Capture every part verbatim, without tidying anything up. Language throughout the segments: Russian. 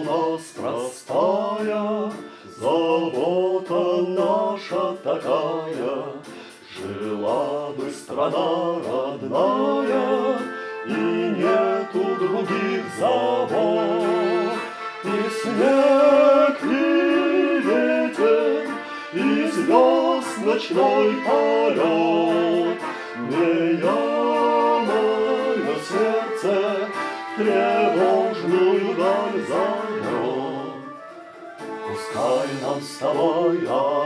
нас простая, забота наша такая. Жила бы страна родная, и нету других забот. И снег, и ветер, и звезд ночной полет. Меня мое сердце тревожную даль зовет. Пускай нам с тобой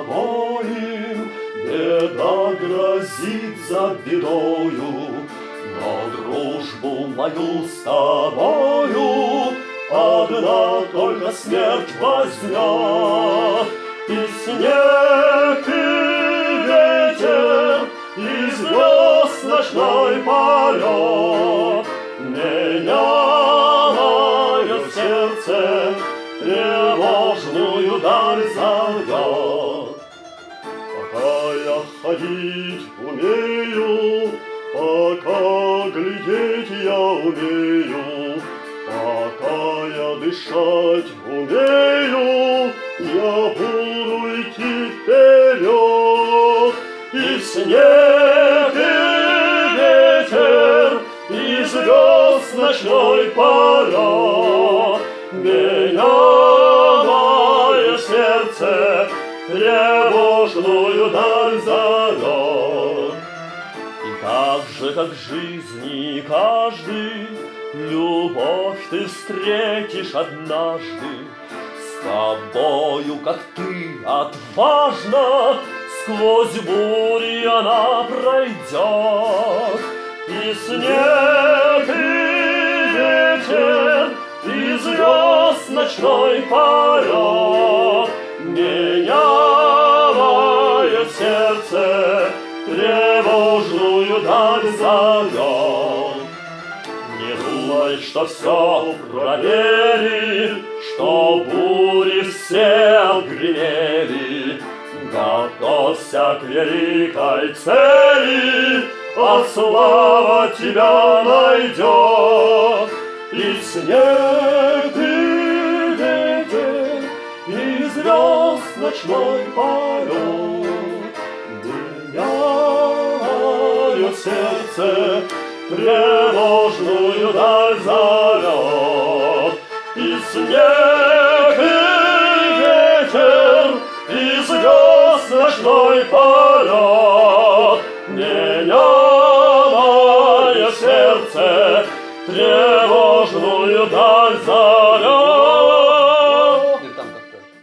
обоим беда грозит за бедою, но дружбу мою с тобою одна только смерть возьмет. И снег, и ветер, и звезд ночной полет. Меня мое сердце тревожную даль зовет. Пока я ходить умею, пока глядеть я умею, пока я дышать умею, я буду идти вперед. И снег, и ветер, и звезд ночной полет. Меня мое сердце тревожную даль зовет. И так же, как в жизни каждый, любовь ты встретишь однажды. С тобою, как ты, отважно сквозь бури она пройдет. И снег, и ветер, и звезд ночной полет. Меня мое сердце тревожную даль зовет. Не думай, что все проверили, что бури все отгремели. Готовься к великой цели, а слава тебя найдет. И снег, и ветер, и звезд ночной полет. Меня мое сердце тревожную даль зовет. И снег, и ветер, и звезд ночной полет. Меня мое сердце тревожную даль зовет.